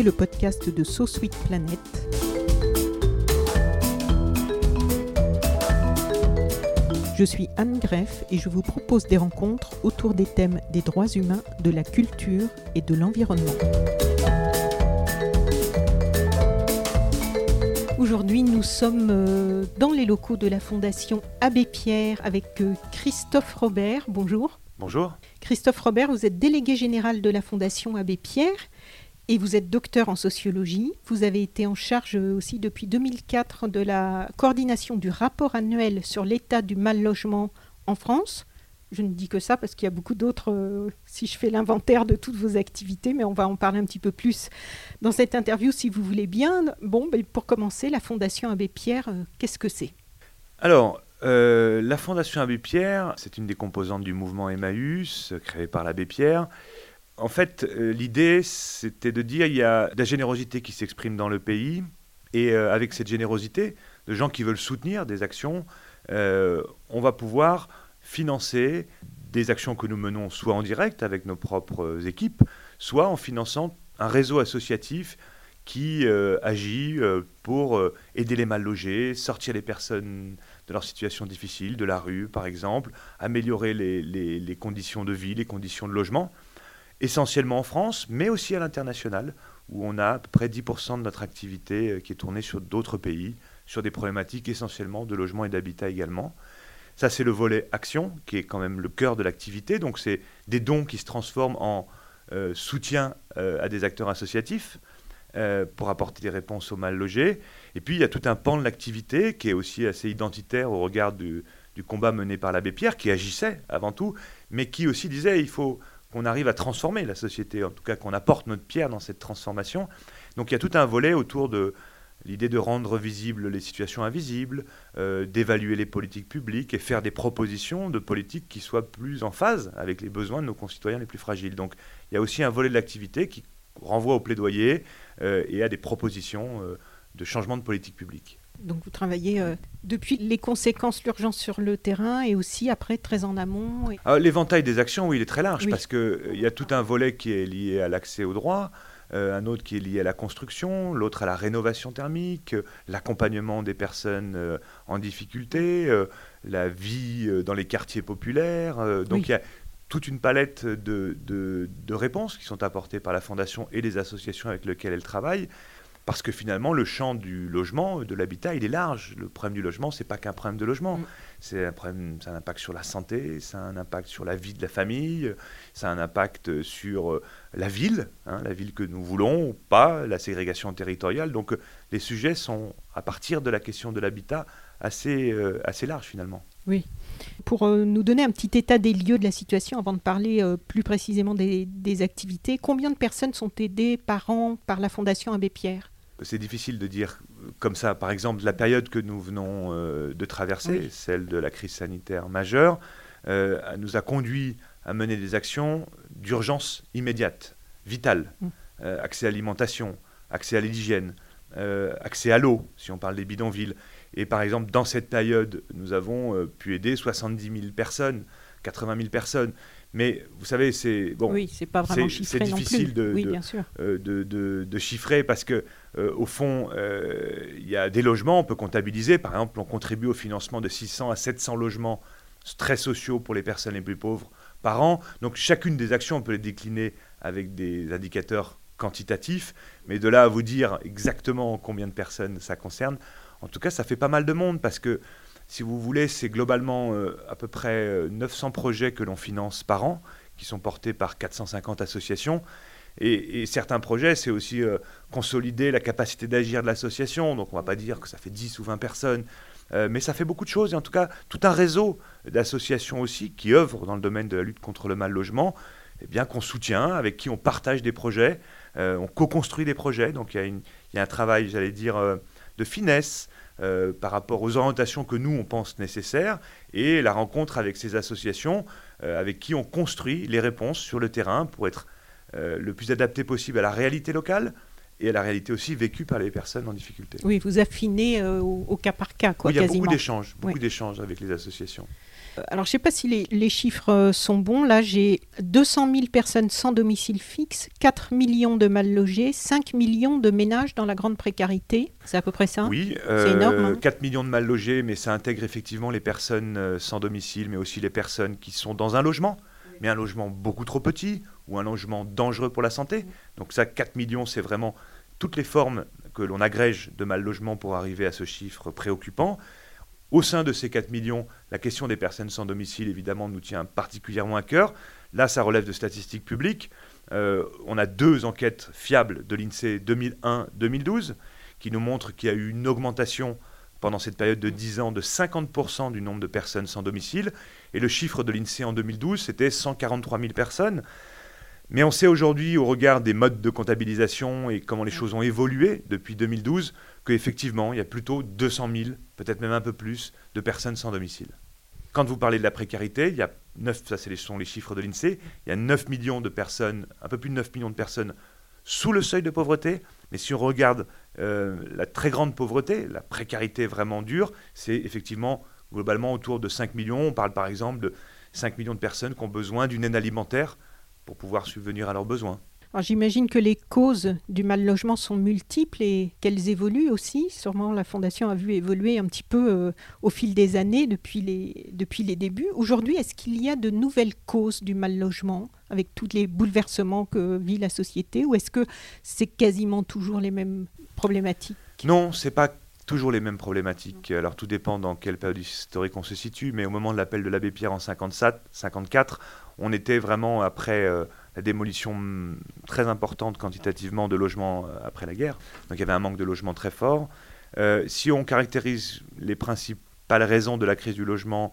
le podcast de So Sweet Planet. Je suis Anne Greff et je vous propose des rencontres autour des thèmes des droits humains, de la culture et de l'environnement. Aujourd'hui, nous sommes dans les locaux de la Fondation Abbé Pierre avec Christophe Robert. Bonjour. Bonjour. Christophe Robert, vous êtes délégué général de la Fondation Abbé Pierre et vous êtes docteur en sociologie. Vous avez été en charge aussi depuis 2004 de la coordination du rapport annuel sur l'état du mal-logement en France. Je ne dis que ça parce qu'il y a beaucoup d'autres, si je fais l'inventaire de toutes vos activités, mais on va en parler un petit peu plus dans cette interview si vous voulez bien. Pour commencer, la Fondation Abbé Pierre, qu'est-ce que c'est ? Alors, la Fondation Abbé Pierre, c'est une des composantes du mouvement Emmaüs, créé par l'Abbé Pierre. En fait, l'idée, c'était de dire qu'il y a de la générosité qui s'exprime dans le pays, et avec cette générosité, de gens qui veulent soutenir des actions, on va pouvoir financer des actions que nous menons soit en direct avec nos propres équipes, soit en finançant un réseau associatif qui agit pour aider les mal logés, sortir les personnes de leur situation difficile, de la rue par exemple, améliorer les conditions de vie, les conditions de logement, essentiellement en France, mais aussi à l'international, où on a à peu près 10% de notre activité qui est tournée sur d'autres pays, sur des problématiques essentiellement de logement et d'habitat également. Ça, c'est le volet action, qui est quand même le cœur de l'activité. Donc, c'est des dons qui se transforment en soutien à des acteurs associatifs pour apporter des réponses aux mal logés. Et puis, il y a tout un pan de l'activité qui est aussi assez identitaire au regard du combat mené par l'Abbé Pierre, qui agissait avant tout, mais qui aussi disait il faut qu'on arrive à transformer la société, en tout cas qu'on apporte notre pierre dans cette transformation. Donc, il y a tout un volet autour de l'idée de rendre visibles les situations invisibles, d'évaluer les politiques publiques et faire des propositions de politiques qui soient plus en phase avec les besoins de nos concitoyens les plus fragiles. Donc il y a aussi un volet de l'activité qui renvoie au plaidoyer et à des propositions de changement de politique publique. Donc vous travaillez depuis les conséquences, l'urgence sur le terrain et aussi après très en amont. Alors, l'éventail des actions, oui, il est très large Oui. parce qu'il y a tout un volet qui est lié à l'accès aux droits, un autre qui est lié à la construction, l'autre à la rénovation thermique, l'accompagnement des personnes en difficulté, la vie dans les quartiers populaires. Donc il y a toute une palette de réponses qui sont apportées par la Fondation et les associations avec lesquelles elle travaille. Parce que finalement, le champ du logement, de l'habitat, il est large. Le problème du logement, ce n'est pas qu'un problème de logement. C'est un problème, ça a un impact sur la santé, ça a un impact sur la vie de la famille, ça a un impact sur la ville que nous voulons ou pas, la ségrégation territoriale. Donc les sujets sont, à partir de la question de l'habitat, assez larges finalement. Oui. Pour nous donner un petit état des lieux de la situation, avant de parler plus précisément des activités, combien de personnes sont aidées par an par la Fondation Abbé Pierre ? C'est difficile de dire comme ça. Par exemple, la période que nous venons de traverser, celle de la crise sanitaire majeure, nous a conduit à mener des actions d'urgence immédiate, vitale. Accès à l'alimentation, accès à l'hygiène, accès à l'eau, si on parle des bidonvilles. Et par exemple, dans cette période, nous avons pu aider 70 000 personnes, 80 000 personnes. Mais vous savez, c'est pas vraiment chiffré non plus. C'est difficile de chiffrer parce que au fond, il y a des logements, on peut comptabiliser. Par exemple, on contribue au financement de 600 à 700 logements très sociaux pour les personnes les plus pauvres par an. Donc chacune des actions, on peut les décliner avec des indicateurs quantitatifs. Mais de là à vous dire exactement combien de personnes ça concerne, en tout cas, ça fait pas mal de monde parce que si vous voulez, c'est globalement à peu près 900 projets que l'on finance par an, qui sont portés par 450 associations. Et certains projets, c'est aussi consolider la capacité d'agir de l'association. Donc on ne va pas dire que ça fait 10 ou 20 personnes, mais ça fait beaucoup de choses. Et en tout cas, tout un réseau d'associations aussi qui œuvrent dans le domaine de la lutte contre le mal-logement, qu'on soutient, avec qui on partage des projets, on co-construit des projets. Donc il y a un travail, j'allais dire, de finesse, par rapport aux orientations que nous, on pense nécessaires, et la rencontre avec ces associations avec qui on construit les réponses sur le terrain pour être le plus adapté possible à la réalité locale et à la réalité aussi vécue par les personnes en difficulté. Oui, vous affinez au cas par cas, oui, il y a quasiment. beaucoup d'échanges avec les associations. Alors, je ne sais pas si les chiffres sont bons. Là, j'ai 200 000 personnes sans domicile fixe, 4 millions de mal logés, 5 millions de ménages dans la grande précarité. C'est à peu près ça? Oui, c'est énorme. Hein. 4 millions de mal logés, mais ça intègre effectivement les personnes sans domicile, mais aussi les personnes qui sont dans un logement, mais un logement beaucoup trop petit ou un logement dangereux pour la santé. Donc ça, 4 millions, c'est vraiment toutes les formes que l'on agrège de mal logement pour arriver à ce chiffre préoccupant. Au sein de ces 4 millions, la question des personnes sans domicile, évidemment, nous tient particulièrement à cœur. Là, ça relève de statistiques publiques. On a 2 enquêtes fiables de l'INSEE 2001-2012 qui nous montrent qu'il y a eu une augmentation pendant cette période de 10 ans de 50% du nombre de personnes sans domicile. Et le chiffre de l'INSEE en 2012, c'était 143 000 personnes. Mais on sait aujourd'hui, au regard des modes de comptabilisation et comment les choses ont évolué depuis 2012, qu'effectivement, il y a plutôt 200 000, peut-être même un peu plus, de personnes sans domicile. Quand vous parlez de la précarité, il y a 9, ça sont les chiffres de l'INSEE, il y a 9 millions de personnes, un peu plus de 9 millions de personnes sous le seuil de pauvreté. Mais si on regarde la très grande pauvreté, la précarité vraiment dure, c'est effectivement globalement autour de 5 millions. On parle par exemple de 5 millions de personnes qui ont besoin d'une aide alimentaire pour pouvoir subvenir à leurs besoins. Alors, j'imagine que les causes du mal logement sont multiples et qu'elles évoluent aussi. Sûrement, la Fondation a vu évoluer un petit peu au fil des années depuis les débuts. Aujourd'hui, est-ce qu'il y a de nouvelles causes du mal logement avec tous les bouleversements que vit la société, ou est-ce que c'est quasiment toujours les mêmes problématiques? Non, ce n'est pas toujours les mêmes problématiques. Alors tout dépend dans quelle période historique on se situe, mais au moment de l'appel de l'abbé Pierre en 1954, on était vraiment après la démolition très importante quantitativement de logements après la guerre. Donc il y avait un manque de logements très fort. Si on caractérise les principales raisons de la crise du logement,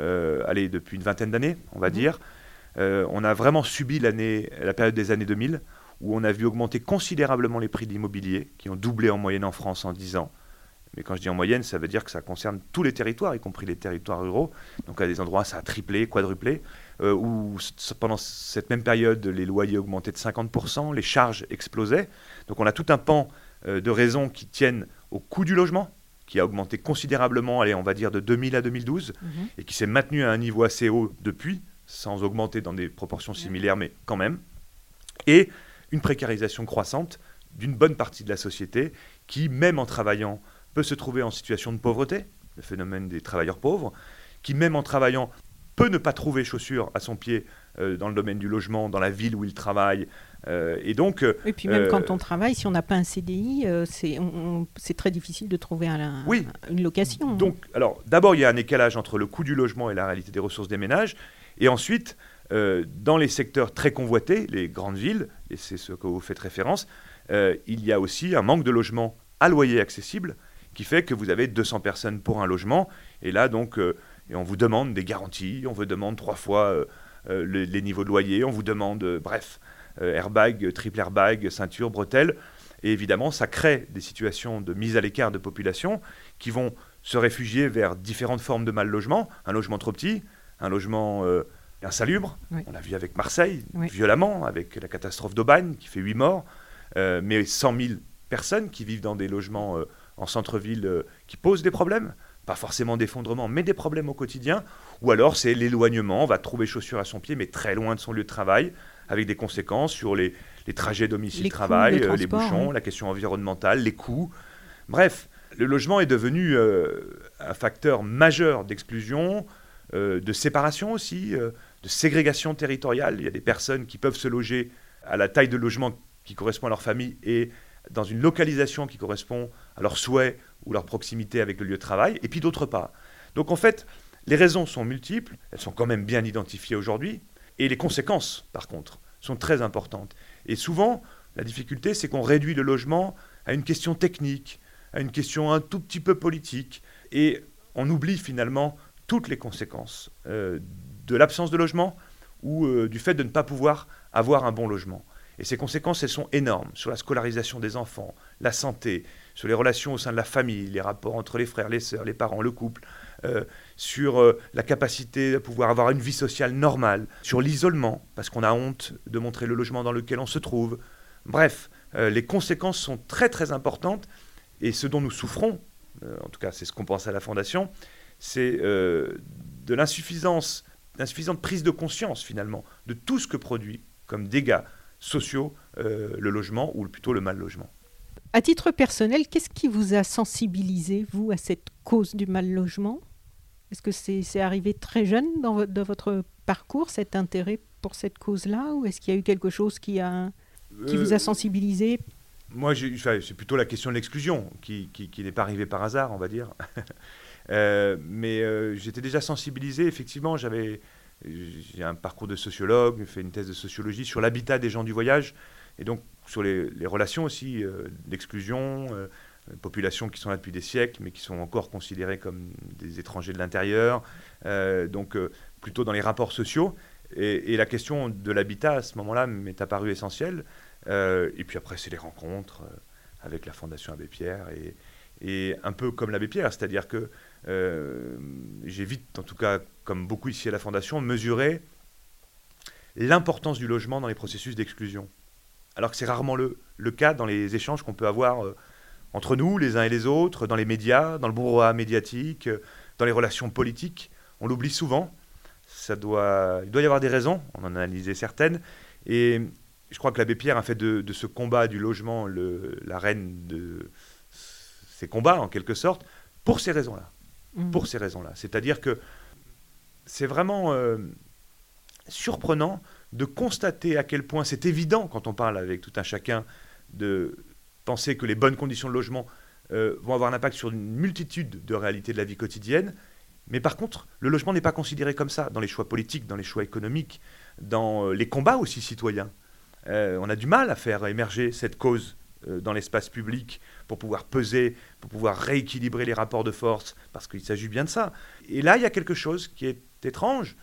depuis une vingtaine d'années, on va dire, on a vraiment subi la période des années 2000, où on a vu augmenter considérablement les prix de l'immobilier, qui ont doublé en moyenne en France en 10 ans. Mais quand je dis en moyenne, ça veut dire que ça concerne tous les territoires, y compris les territoires ruraux. Donc à des endroits, ça a triplé, quadruplé. Où pendant cette même période, les loyers augmentaient de 50%, les charges explosaient. Donc on a tout un pan de raisons qui tiennent au coût du logement, qui a augmenté considérablement, on va dire de 2000 à 2012, et qui s'est maintenu à un niveau assez haut depuis, sans augmenter dans des proportions similaires, mais quand même. Et une précarisation croissante d'une bonne partie de la société qui, même en travaillant, peut se trouver en situation de pauvreté, le phénomène des travailleurs pauvres, qui, même en travaillant, peut ne pas trouver chaussures à son pied dans le domaine du logement, dans la ville où il travaille. Et puis même quand on travaille, si on n'a pas un CDI, c'est très difficile de trouver une location. Donc, alors, d'abord, il y a un décalage entre le coût du logement et la réalité des ressources des ménages. Et ensuite, dans les secteurs très convoités, les grandes villes, et c'est ce que vous faites référence, il y a aussi un manque de logements à loyer accessible qui fait que vous avez 200 personnes pour un logement. Et là, donc, et on vous demande des garanties, on vous demande 3 fois les niveaux de loyer, on vous demande, airbag, triple airbag, ceinture, bretelles. Et évidemment, ça crée des situations de mise à l'écart de population qui vont se réfugier vers différentes formes de mal logement. Un logement trop petit, un logement insalubre. Oui. On l'a vu avec Marseille, violemment, avec la catastrophe d'Aubagne qui fait 8 morts, mais 100 000 personnes qui vivent dans des logements en centre-ville qui posent des problèmes. Pas forcément d'effondrement, mais des problèmes au quotidien. Ou alors, c'est l'éloignement. On va trouver chaussures à son pied, mais très loin de son lieu de travail, avec des conséquences sur les trajets domicile-travail, les bouchons, la question environnementale, les coûts. Bref, le logement est devenu un facteur majeur d'exclusion, de séparation aussi, de ségrégation territoriale. Il y a des personnes qui peuvent se loger à la taille de logement qui correspond à leur famille et dans une localisation qui correspond à leurs souhaits ou leur proximité avec le lieu de travail, et puis d'autre part. Donc en fait, les raisons sont multiples, elles sont quand même bien identifiées aujourd'hui, et les conséquences, par contre, sont très importantes. Et souvent, la difficulté, c'est qu'on réduit le logement à une question technique, à une question un tout petit peu politique, et on oublie finalement toutes les conséquences de l'absence de logement ou du fait de ne pas pouvoir avoir un bon logement. Et ces conséquences, elles sont énormes sur la scolarisation des enfants, la santé, sur les relations au sein de la famille, les rapports entre les frères, les sœurs, les parents, le couple, sur la capacité de pouvoir avoir une vie sociale normale, sur l'isolement, parce qu'on a honte de montrer le logement dans lequel on se trouve. Bref, les conséquences sont très très importantes, et ce dont nous souffrons, en tout cas c'est ce qu'on pense à la Fondation, c'est de de l'insuffisante prise de conscience, finalement, de tout ce que produit comme dégâts sociaux le logement, ou plutôt le mal-logement. À titre personnel, qu'est-ce qui vous a sensibilisé, vous, à cette cause du mal-logement ? Est-ce que c'est arrivé très jeune dans votre parcours, cet intérêt pour cette cause-là, ou est-ce qu'il y a eu quelque chose qui vous a sensibilisé ? Moi, c'est plutôt la question de l'exclusion qui n'est pas arrivée par hasard, on va dire. Mais j'étais déjà sensibilisé. Effectivement, j'ai un parcours de sociologue, j'ai fait une thèse de sociologie sur l'habitat des gens du voyage, et donc sur les relations aussi d'exclusion, populations qui sont là depuis des siècles, mais qui sont encore considérées comme des étrangers de l'intérieur, donc plutôt dans les rapports sociaux. Et la question de l'habitat, à ce moment-là, m'est apparue essentielle. Et puis après, c'est les rencontres avec la Fondation Abbé Pierre, et un peu comme l'Abbé Pierre, c'est-à-dire que j'ai vite, en tout cas, comme beaucoup ici à la Fondation, mesuré l'importance du logement dans les processus d'exclusion. Alors que c'est rarement le cas dans les échanges qu'on peut avoir entre nous, les uns et les autres, dans les médias, dans le brouhaha médiatique, dans les relations politiques. On l'oublie souvent. Il doit y avoir des raisons, on en a analysé certaines. Et je crois que l'Abbé Pierre a fait de ce combat du logement la reine de ces combats, en quelque sorte, pour ces raisons-là. Pour ces raisons-là. C'est-à-dire que c'est vraiment surprenant de constater à quel point c'est évident, quand on parle avec tout un chacun, de penser que les bonnes conditions de logement vont avoir un impact sur une multitude de réalités de la vie quotidienne. Mais par contre, le logement n'est pas considéré comme ça dans les choix politiques, dans les choix économiques, dans les combats aussi citoyens. On a du mal à faire émerger cette cause dans l'espace public pour pouvoir peser, pour pouvoir rééquilibrer les rapports de force, parce qu'il s'agit bien de ça. Et là, il y a quelque chose qui est étrange,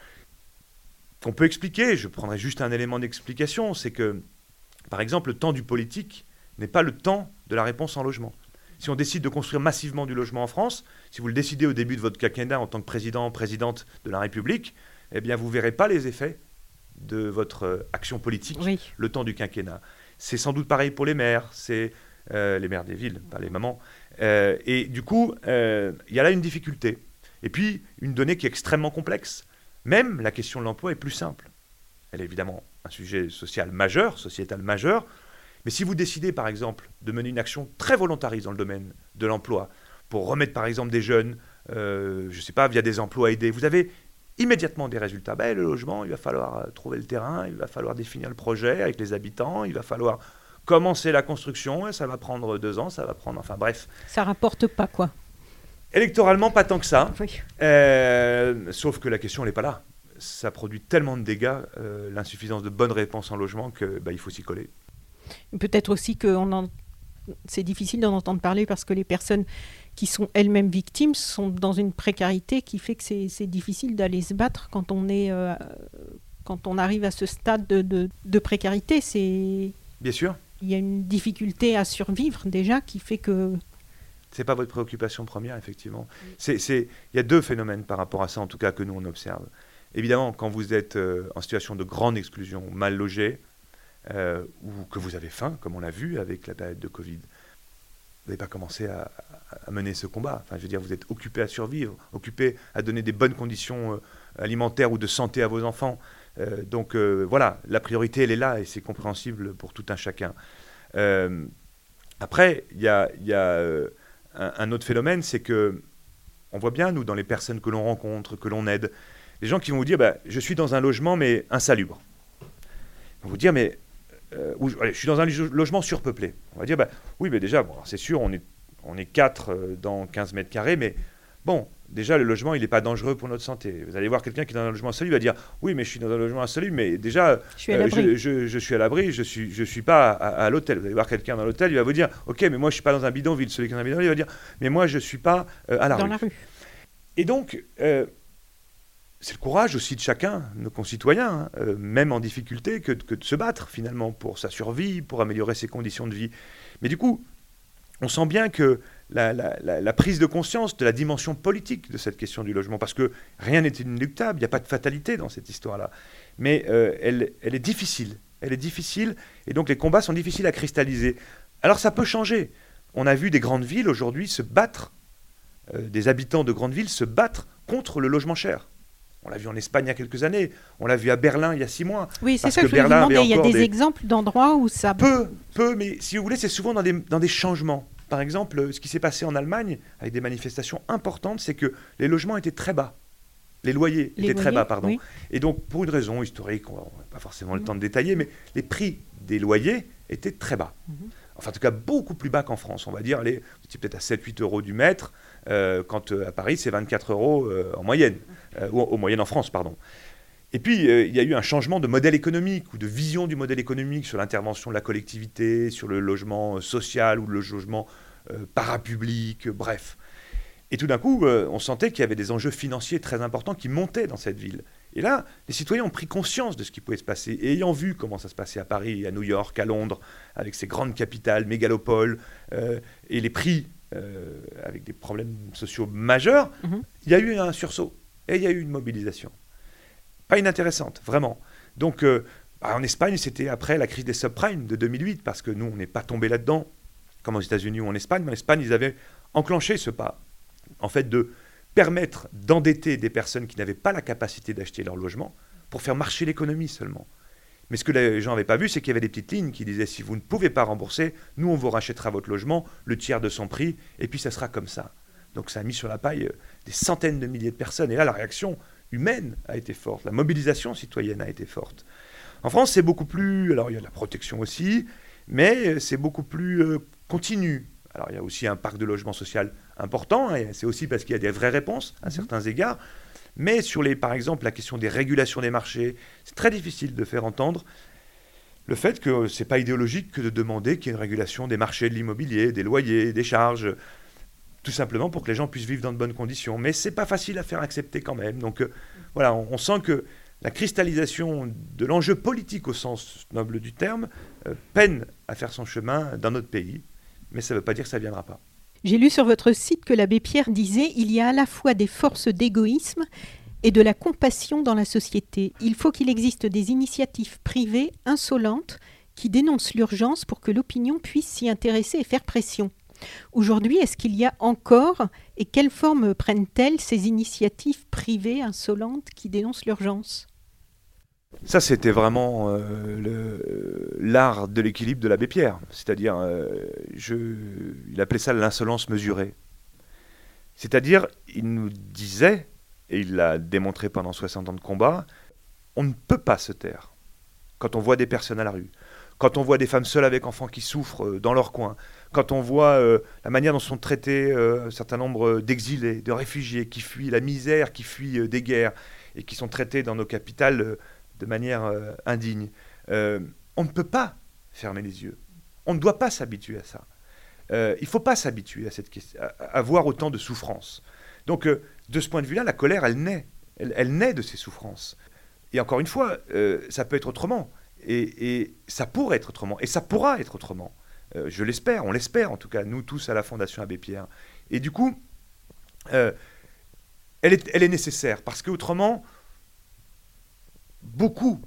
qu'on peut expliquer. Je prendrai juste un élément d'explication, c'est que, par exemple, le temps du politique n'est pas le temps de la réponse en logement. Si on décide de construire massivement du logement en France, si vous le décidez au début de votre quinquennat en tant que présidente de la République, eh bien, vous ne verrez pas les effets de votre action politique le temps du quinquennat. C'est sans doute pareil pour les maires, c'est les maires des villes, pas les mamans. Et du coup, il y a là une difficulté. Et puis, une donnée qui est extrêmement complexe. Même la question de l'emploi est plus simple. Elle est évidemment un sujet social majeur, sociétal majeur. Mais si vous décidez, par exemple, de mener une action très volontariste dans le domaine de l'emploi, pour remettre, par exemple, des jeunes, je ne sais pas, via des emplois aidés, vous avez immédiatement des résultats. Le logement, il va falloir trouver le terrain, il va falloir définir le projet avec les habitants, il va falloir commencer la construction, et ça va prendre 2 ans, ça va prendre... Enfin bref. Ça rapporte pas, quoi. Électoralement, pas tant que ça. Oui. Sauf que la question, elle n'est pas là. Ça produit tellement de dégâts, l'insuffisance de bonnes réponses en logement, qu'il faut s'y coller. Peut-être aussi que c'est difficile d'en entendre parler parce que les personnes qui sont elles-mêmes victimes sont dans une précarité qui fait que c'est difficile d'aller se battre quand on arrive à ce stade de précarité. Bien sûr. Il y a une difficulté à survivre déjà qui fait que... C'est pas votre préoccupation première, effectivement. Il y a 2 phénomènes par rapport à ça, en tout cas, que nous, on observe. Évidemment, quand vous êtes en situation de grande exclusion, mal logé, ou que vous avez faim, comme on l'a vu avec la période de Covid, vous n'avez pas commencé à mener ce combat. Enfin, je veux dire, vous êtes occupé à survivre, occupé à donner des bonnes conditions alimentaires ou de santé à vos enfants. Donc voilà, la priorité, elle est là et c'est compréhensible pour tout un chacun. Après, il y a un autre phénomène, c'est que on voit bien, nous, dans les personnes que l'on rencontre, que l'on aide, les gens qui vont vous dire je suis dans un logement mais insalubre. On va vous dire je suis dans un logement surpeuplé. On va dire oui, mais déjà, c'est sûr, on est 4 dans 15 mètres carrés, mais bon, déjà, le logement, il n'est pas dangereux pour notre santé. Vous allez voir quelqu'un qui est dans un logement insalubre, il va dire oui, mais je suis dans un logement insalubre, mais déjà, je suis à l'abri, je suis pas à l'hôtel. Vous allez voir quelqu'un dans l'hôtel, il va vous dire ok, mais moi, je suis pas dans un bidonville. Celui qui est dans un bidonville, il va dire mais moi, je suis pas à la rue. Et donc, c'est le courage aussi de chacun, nos concitoyens, même en difficulté, que de se battre finalement pour sa survie, pour améliorer ses conditions de vie. Mais du coup, on sent bien que la prise de conscience de la dimension politique de cette question du logement, parce que rien n'est inéluctable, il n'y a pas de fatalité dans cette histoire-là, mais elle est difficile, et donc les combats sont difficiles à cristalliser. Alors ça peut changer. On a vu des grandes villes aujourd'hui se battre, des habitants de grandes villes se battre contre le logement cher. On l'a vu en Espagne il y a quelques années, on l'a vu à Berlin il y a 6 mois. Oui, c'est ça que je voulais vous demander. Il y a des exemples d'endroits où ça... Peu, mais si vous voulez, c'est souvent dans des changements. Par exemple, ce qui s'est passé en Allemagne, avec des manifestations importantes, c'est que les logements étaient très bas. Les loyers étaient très bas, pardon. Oui. Et donc, pour une raison historique, on n'a pas forcément le temps de détailler, mais les prix des loyers étaient très bas. Enfin, en tout cas, beaucoup plus bas qu'en France. On va dire, c'est peut-être à 7-8 euros du mètre, quand à Paris, c'est 24 euros en moyenne, ou en moyenne en France, pardon. Et puis, il y a eu un changement de modèle économique, ou de vision du modèle économique sur l'intervention de la collectivité, sur le logement social, ou le logement parapublic, bref. Et tout d'un coup, on sentait qu'il y avait des enjeux financiers très importants qui montaient dans cette ville. Et là, les citoyens ont pris conscience de ce qui pouvait se passer. Et ayant vu comment ça se passait à Paris, à New York, à Londres, avec ces grandes capitales, mégalopoles, et les prix avec des problèmes sociaux majeurs, il y a eu un sursaut. Et il y a eu une mobilisation. Pas inintéressante, vraiment. Donc, en Espagne, c'était après la crise des subprimes de 2008, parce que nous, on n'est pas tombé là-dedans, comme aux États-Unis ou en Espagne. Mais en Espagne, ils avaient enclenché ce pas, en fait, de permettre d'endetter des personnes qui n'avaient pas la capacité d'acheter leur logement pour faire marcher l'économie seulement. Mais ce que les gens n'avaient pas vu, c'est qu'il y avait des petites lignes qui disaient « si vous ne pouvez pas rembourser, nous, on vous rachètera votre logement, le tiers de son prix, et puis ça sera comme ça ». Donc ça a mis sur la paille des centaines de milliers de personnes. Et là, la réaction humaine a été forte, la mobilisation citoyenne a été forte. En France, c'est beaucoup plus... Alors, il y a de la protection aussi, mais c'est beaucoup plus continu. Alors, il y a aussi un parc de logement social important, et c'est aussi parce qu'il y a des vraies réponses à certains égards. Mais sur, par exemple, la question des régulations des marchés, c'est très difficile de faire entendre le fait que ce n'est pas idéologique que de demander qu'il y ait une régulation des marchés de l'immobilier, des loyers, des charges, tout simplement pour que les gens puissent vivre dans de bonnes conditions. Mais ce n'est pas facile à faire accepter quand même. Donc voilà, on sent que la cristallisation de l'enjeu politique au sens noble du terme peine à faire son chemin dans notre pays. Mais ça ne veut pas dire que ça ne viendra pas. J'ai lu sur votre site que l'abbé Pierre disait « Il y a à la fois des forces d'égoïsme et de la compassion dans la société. Il faut qu'il existe des initiatives privées insolentes qui dénoncent l'urgence pour que l'opinion puisse s'y intéresser et faire pression. Aujourd'hui, est-ce qu'il y a encore, et quelle forme prennent-elles ces initiatives privées insolentes qui dénoncent l'urgence ?» Ça, c'était vraiment l'art de l'équilibre de l'abbé Pierre. C'est-à-dire, il appelait ça l'insolence mesurée. C'est-à-dire, il nous disait, et il l'a démontré pendant 60 ans de combat, on ne peut pas se taire quand on voit des personnes à la rue, quand on voit des femmes seules avec enfants qui souffrent dans leur coin, quand on voit la manière dont sont traités un certain nombre d'exilés, de réfugiés qui fuient la misère, qui fuient des guerres, et qui sont traités dans nos capitales de manière indigne. On ne peut pas fermer les yeux. On ne doit pas s'habituer à ça. Il ne faut pas s'habituer à voir autant de souffrances. Donc, de ce point de vue-là, la colère, elle naît. Elle naît de ces souffrances. Et encore une fois, ça peut être autrement. Et ça pourrait être autrement. Et ça pourra être autrement. Je l'espère, on l'espère en tout cas, nous tous à la Fondation Abbé Pierre. Et du coup, elle est nécessaire. Parce qu'autrement, beaucoup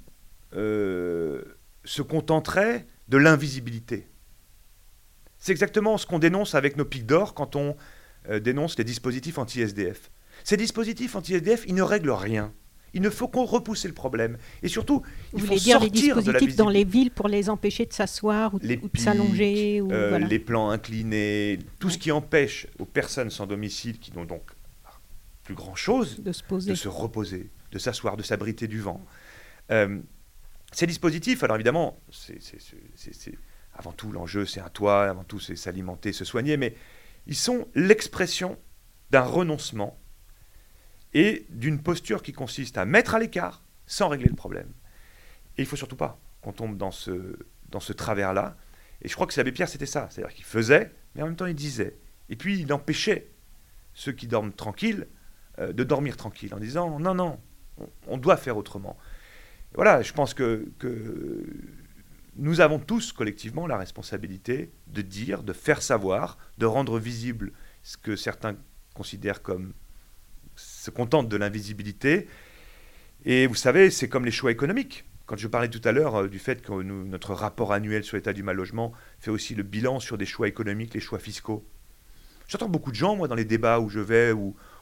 se contenteraient de l'invisibilité. C'est exactement ce qu'on dénonce avec nos pics d'or quand on dénonce les dispositifs anti-SDF. Ces dispositifs anti-SDF, ils ne règlent rien. Il ne faut qu'on repousse le problème. Et surtout, il faut sortir de la visibilité. Vous voulez dire les dispositifs dans les villes pour les empêcher de s'asseoir ou de s'allonger voilà. Les plans inclinés, tout ce qui empêche aux personnes sans domicile, qui n'ont donc plus grand-chose, de se reposer, de s'asseoir, de s'abriter du vent. Ces dispositifs, alors évidemment, c'est avant tout l'enjeu, c'est un toit, avant tout c'est s'alimenter, se soigner, mais ils sont l'expression d'un renoncement et d'une posture qui consiste à mettre à l'écart sans régler le problème. Et il ne faut surtout pas qu'on tombe dans ce travers-là. Et je crois que l'abbé Pierre, c'était ça. C'est-à-dire qu'il faisait, mais en même temps il disait. Et puis il empêchait ceux qui dorment tranquilles de dormir tranquilles en disant non, on doit faire autrement. Et voilà, je pense que nous avons tous collectivement la responsabilité de dire, de faire savoir, de rendre visible ce que certains considèrent comme se contentent de l'invisibilité. Et vous savez, c'est comme les choix économiques. Quand je parlais tout à l'heure du fait que notre rapport annuel sur l'état du mal-logement fait aussi le bilan sur des choix économiques, les choix fiscaux. J'entends beaucoup de gens, moi, dans les débats où je vais, où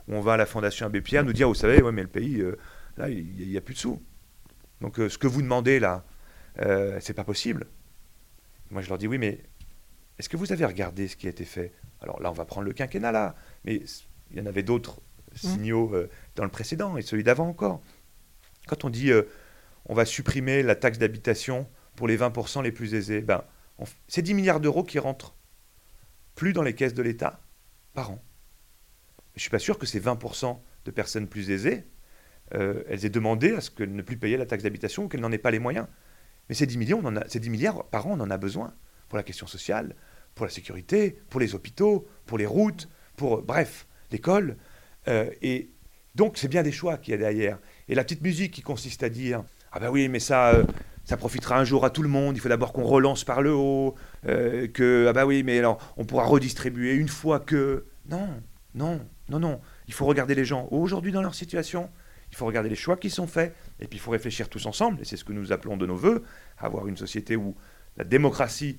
où on va à la Fondation Abbé Pierre nous dire, vous savez, ouais, mais le pays, là, il n'y a plus de sous. Donc ce que vous demandez là, c'est pas possible. Moi je leur dis, oui, mais est-ce que vous avez regardé ce qui a été fait? Alors là, on va prendre le quinquennat là, mais il y en avait d'autres signaux dans le précédent et celui d'avant encore. Quand on dit on va supprimer la taxe d'habitation pour les 20% les plus aisés, ben, c'est 10 milliards d'euros qui rentrent plus dans les caisses de l'État par an. Je ne suis pas sûr que ces 20% de personnes plus aisées, elles aient demandé à ce qu'elles ne plus payer la taxe d'habitation ou qu'elles n'en aient pas les moyens. Mais ces 10 milliards par an, on en a besoin pour la question sociale, pour la sécurité, pour les hôpitaux, pour les routes, pour, bref, l'école. Et donc, c'est bien des choix qu'il y a derrière. Et la petite musique qui consiste à dire « Ah ben oui, mais ça profitera un jour à tout le monde, il faut d'abord qu'on relance par le haut, ah ben oui, mais alors, on pourra redistribuer une fois que... » Non. Il faut regarder les gens aujourd'hui dans leur situation, il faut regarder les choix qui sont faits, et puis il faut réfléchir tous ensemble, et c'est ce que nous appelons de nos voeux, avoir une société où la démocratie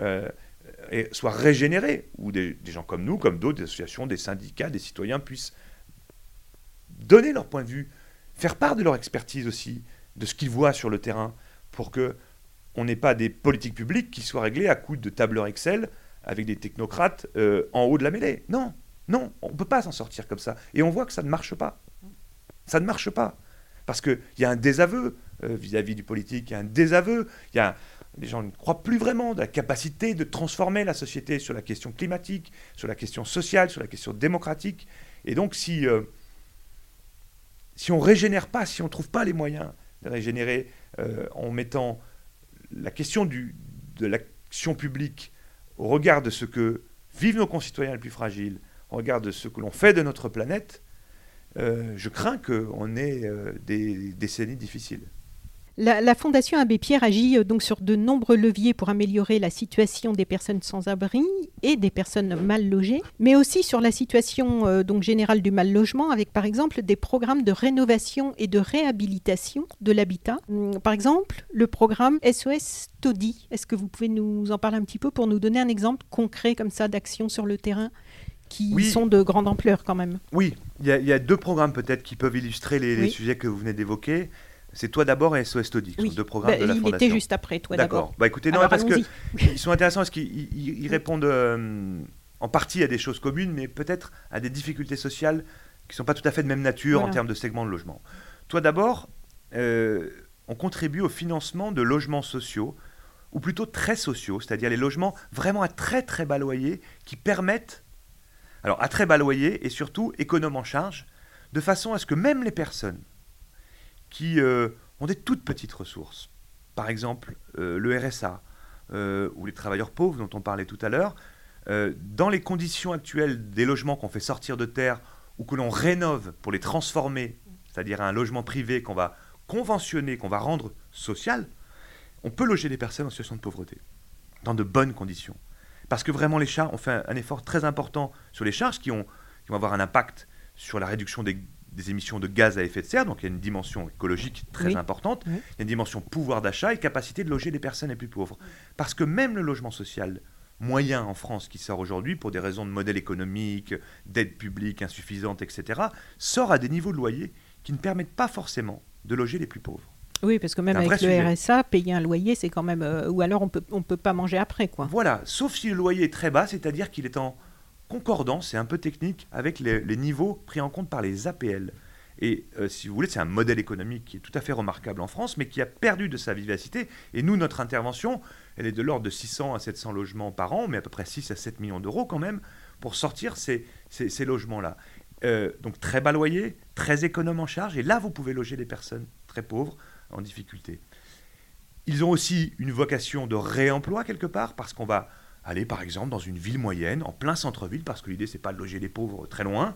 soit régénérée, où des gens comme nous, comme d'autres, des associations, des syndicats, des citoyens puissent donner leur point de vue, faire part de leur expertise aussi, de ce qu'ils voient sur le terrain, pour qu'on n'ait pas des politiques publiques qui soient réglées à coups de tableurs Excel avec des technocrates en haut de la mêlée. Non, on ne peut pas s'en sortir comme ça. Et on voit que ça ne marche pas. Ça ne marche pas. Parce qu'il y a un désaveu vis-à-vis du politique, il y a un désaveu, les gens ne croient plus vraiment de la capacité de transformer la société sur la question climatique, sur la question sociale, sur la question démocratique. Et donc, si on ne régénère pas, si on ne trouve pas les moyens de régénérer en mettant la question de l'action publique au regard de ce que vivent nos concitoyens les plus fragiles, au regard de ce que l'on fait de notre planète, je crains qu'on ait des décennies difficiles. La Fondation Abbé Pierre agit donc sur de nombreux leviers pour améliorer la situation des personnes sans abri et des personnes mal logées, mais aussi sur la situation donc générale du mal logement, avec par exemple des programmes de rénovation et de réhabilitation de l'habitat. Par exemple, le programme SOS Todi. Est-ce que vous pouvez nous en parler un petit peu pour nous donner un exemple concret comme ça d'action sur le terrain qui sont de grande ampleur quand même? Oui, il y a deux programmes peut-être qui peuvent illustrer les sujets que vous venez d'évoquer. C'est Toi d'abord et SOS Todi, qui sont deux programmes de la Fondation. Il était juste après, Toi d'abord. D'accord. Écoutez, parce qu'ils sont intéressants, parce qu'ils répondent en partie à des choses communes, mais peut-être à des difficultés sociales qui ne sont pas tout à fait de même nature en termes de segments de logement. Toi d'abord, on contribue au financement de logements sociaux, ou plutôt très sociaux, c'est-à-dire les logements vraiment à très très bas loyer, qui permettent, alors à très bas loyer et surtout économes en charge, de façon à ce que même les personnes qui ont des toutes petites ressources, par exemple le RSA ou les travailleurs pauvres dont on parlait tout à l'heure, dans les conditions actuelles des logements qu'on fait sortir de terre ou que l'on rénove pour les transformer, c'est-à-dire un logement privé qu'on va conventionner, qu'on va rendre social, on peut loger des personnes en situation de pauvreté, dans de bonnes conditions. Parce que vraiment, on fait un effort très important sur les charges qui vont avoir un impact sur la réduction des émissions de gaz à effet de serre, donc il y a une dimension écologique très importante, il y a une dimension pouvoir d'achat et capacité de loger les personnes les plus pauvres. Parce que même le logement social moyen en France qui sort aujourd'hui, pour des raisons de modèle économique, d'aide publique insuffisante, etc., sort à des niveaux de loyer qui ne permettent pas forcément de loger les plus pauvres. Oui, parce que même avec le RSA, payer un loyer, c'est quand même... ou alors on peut pas manger après, quoi. Voilà, sauf si le loyer est très bas, c'est-à-dire qu'il est en concordance, c'est un peu technique, avec les niveaux pris en compte par les APL. Et si vous voulez, c'est un modèle économique qui est tout à fait remarquable en France, mais qui a perdu de sa vivacité. Et nous, notre intervention, elle est de l'ordre de 600 à 700 logements par an, mais à peu près 6 à 7 millions d'euros quand même, pour sortir ces logements-là. Donc très bas loyer, très économe en charge, et là, vous pouvez loger des personnes très pauvres, en difficulté. Ils ont aussi une vocation de réemploi quelque part, parce qu'on va aller par exemple dans une ville moyenne, en plein centre-ville, parce que l'idée c'est pas de loger les pauvres très loin,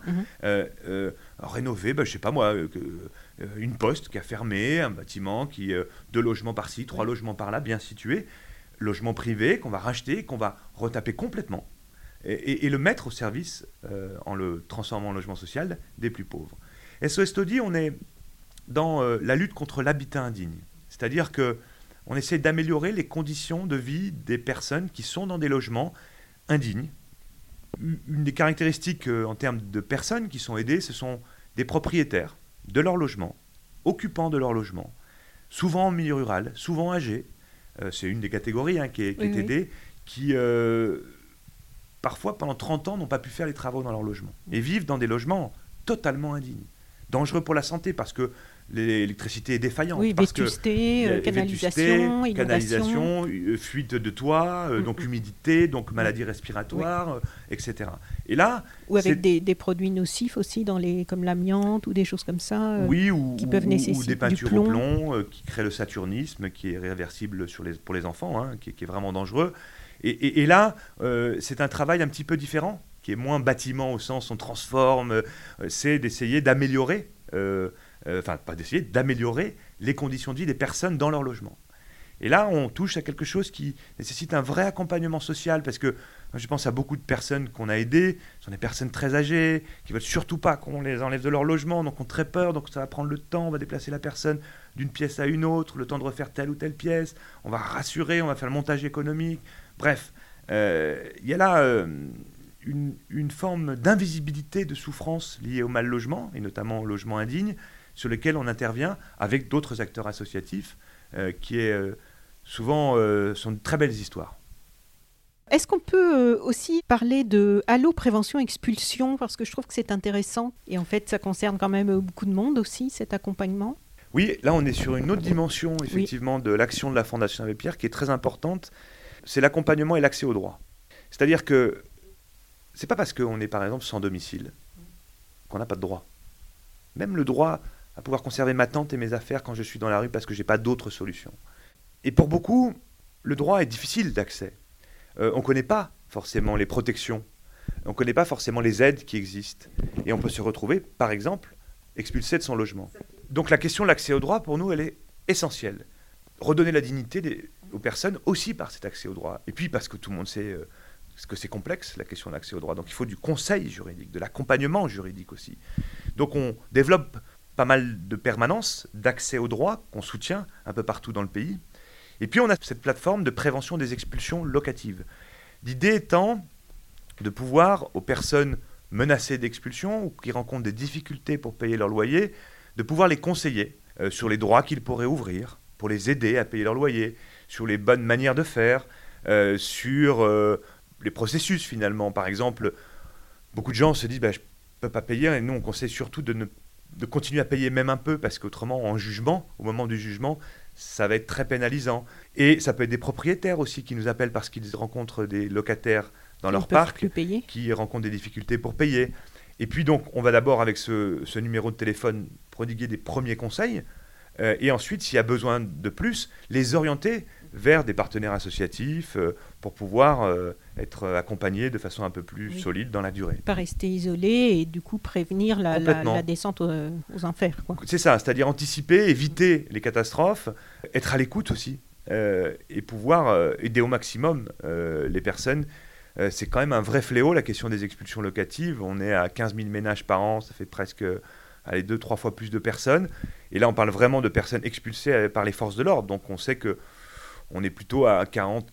rénover, je sais pas moi, une poste qui a fermé, un bâtiment qui 2 logements par-ci, 3 logements par-là, bien situé, logement privé qu'on va racheter, qu'on va retaper complètement, et le mettre au service, en le transformant en logement social, des plus pauvres. SOS Todi, on est dans la lutte contre l'habitat indigne, c'est-à-dire que on essaie d'améliorer les conditions de vie des personnes qui sont dans des logements indignes, Une des caractéristiques en termes de personnes qui sont aidées, ce sont des propriétaires de leur logement, occupants de leur logement, souvent en milieu rural, souvent âgés. C'est une des catégories qui est aidée, qui parfois pendant 30 ans n'ont pas pu faire les travaux dans leur logement et vivent dans des logements totalement indignes, dangereux pour la santé parce que l'électricité est défaillante. Oui, vétusté, canalisation, fuite de toit, donc humidité, donc maladies respiratoires, etc. Et là, ou avec des produits nocifs aussi, comme l'amiante ou des choses comme ça, qui peuvent nécessiter ou des peintures du au plomb qui créent le saturnisme, qui est réversible pour les enfants, qui est vraiment dangereux. Et là, c'est un travail un petit peu différent, qui est moins bâtiment au sens on transforme, c'est d'essayer d'améliorer, d'améliorer les conditions de vie des personnes dans leur logement. Et là, on touche à quelque chose qui nécessite un vrai accompagnement social, parce que je pense à beaucoup de personnes qu'on a aidées, ce sont des personnes très âgées, qui ne veulent surtout pas qu'on les enlève de leur logement, donc ont très peur, donc ça va prendre le temps, on va déplacer la personne d'une pièce à une autre, le temps de refaire telle ou telle pièce, on va rassurer, on va faire le montage économique, bref. Il y a là une forme d'invisibilité de souffrance liée au mal logement, et notamment au logement indigne, sur lequel on intervient avec d'autres acteurs associatifs, qui souvent sont de très belles histoires. Est-ce qu'on peut aussi parler de Allo Prévention Expulsion, parce que je trouve que c'est intéressant, et en fait ça concerne quand même beaucoup de monde aussi, cet accompagnement. Oui, là on est sur une autre dimension effectivement de l'action de la Fondation Abbé Pierre qui est très importante, c'est l'accompagnement et l'accès au droit. C'est-à-dire que c'est pas parce qu'on est par exemple sans domicile qu'on n'a pas de droit. Même le droit à pouvoir conserver ma tente et mes affaires quand je suis dans la rue parce que j'ai pas d'autre solution. Et pour beaucoup, le droit est difficile d'accès. On ne connaît pas forcément les protections, on ne connaît pas forcément les aides qui existent. Et on peut se retrouver, par exemple, expulsé de son logement. Donc la question de l'accès au droit, pour nous, elle est essentielle. Redonner la dignité aux personnes aussi par cet accès au droit. Et puis parce que tout le monde sait que c'est complexe, la question de l'accès au droit. Donc il faut du conseil juridique, de l'accompagnement juridique aussi. Donc on développe pas mal de permanences d'accès au droit qu'on soutient un peu partout dans le pays. Et puis on a cette plateforme de prévention des expulsions locatives. L'idée étant de pouvoir, aux personnes menacées d'expulsion ou qui rencontrent des difficultés pour payer leur loyer, de pouvoir les conseiller sur les droits qu'ils pourraient ouvrir pour les aider à payer leur loyer, sur les bonnes manières de faire, sur les processus finalement. Par exemple, beaucoup de gens se disent je ne peux pas payer, et nous on conseille surtout de continuer à payer même un peu, parce qu'autrement, en jugement, au moment du jugement, ça va être très pénalisant. Et ça peut être des propriétaires aussi qui nous appellent parce qu'ils rencontrent des locataires dans leur parc qui rencontrent des difficultés pour payer. Et puis donc, on va d'abord avec ce numéro de téléphone prodiguer des premiers conseils, et ensuite, s'il y a besoin de plus, les orienter vers des partenaires associatifs pour pouvoir être accompagnés de façon un peu plus solide dans la durée. Pas rester isolé et du coup prévenir la descente aux enfers, quoi. C'est ça, c'est-à-dire anticiper, éviter les catastrophes, être à l'écoute aussi, et pouvoir aider au maximum les personnes. C'est quand même un vrai fléau, la question des expulsions locatives. On est à 15 000 ménages par an, ça fait presque 2-3 fois plus de personnes. Et là, on parle vraiment de personnes expulsées par les forces de l'ordre. Donc on sait qu'on est plutôt à